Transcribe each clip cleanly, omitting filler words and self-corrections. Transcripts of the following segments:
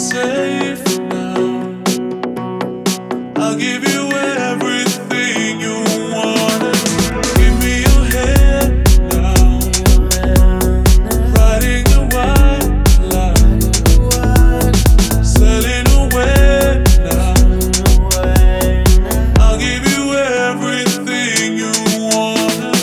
safe now. I'll give you everything you wanted. Give me your hand now. Riding the white line, sailing away now. I'll give you everything you wanted.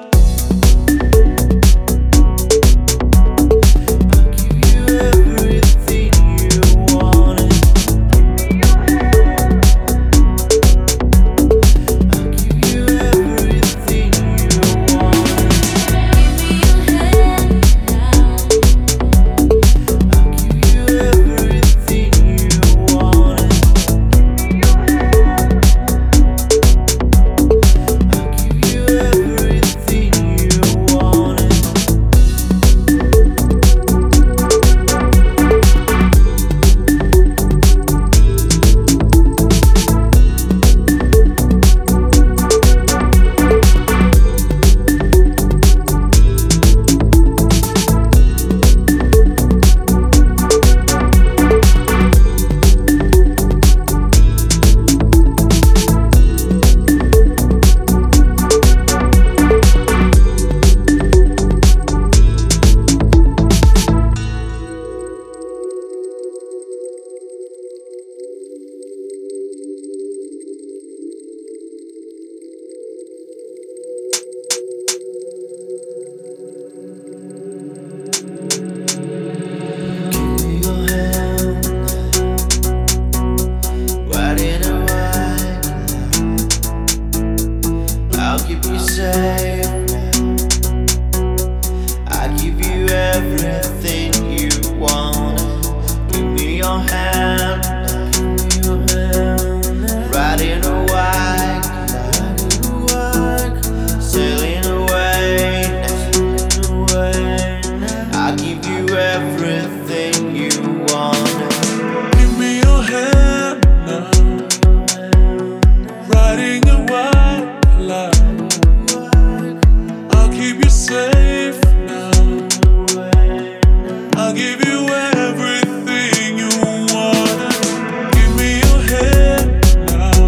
Everything you want, give me your hand, riding a white cloud, sailing away. I'll give you everything you want. Give me your hand now. Riding a white cloud, I'll keep you safe now. I'll give you everything you wanted. Give me your hand now.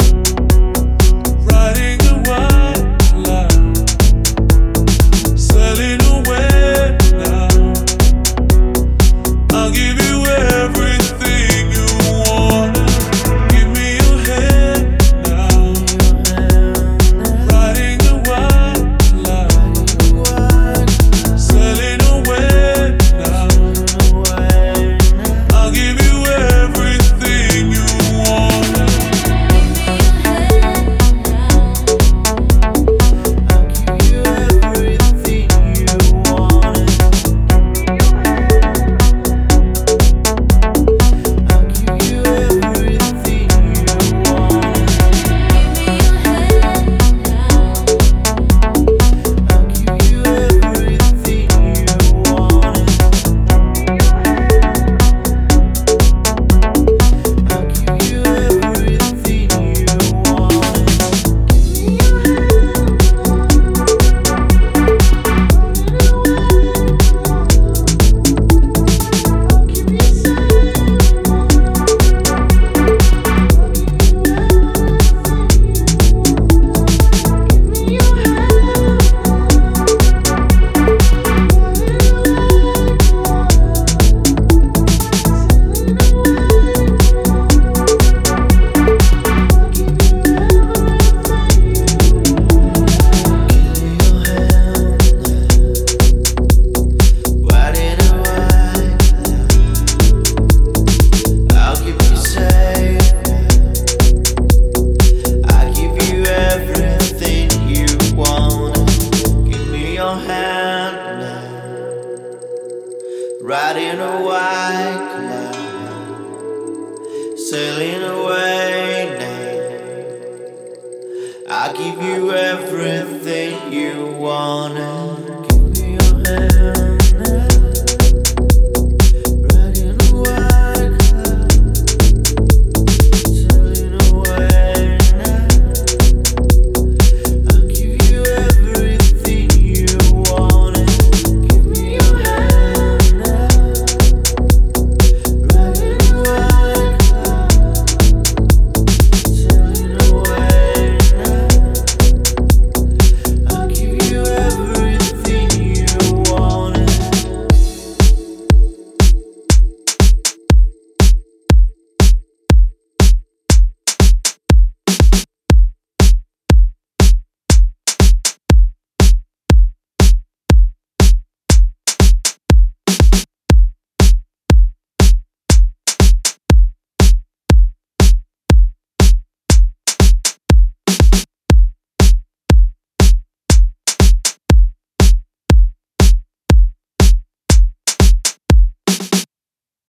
Riding a white cloud, sailing away now. I'll give you everything you wanted. Give me your hand now. Riding a white cloud, sailing away now. I'll give you everything you wanted. Riding a white cloud, sailing away now. I'll give you everything you wanted.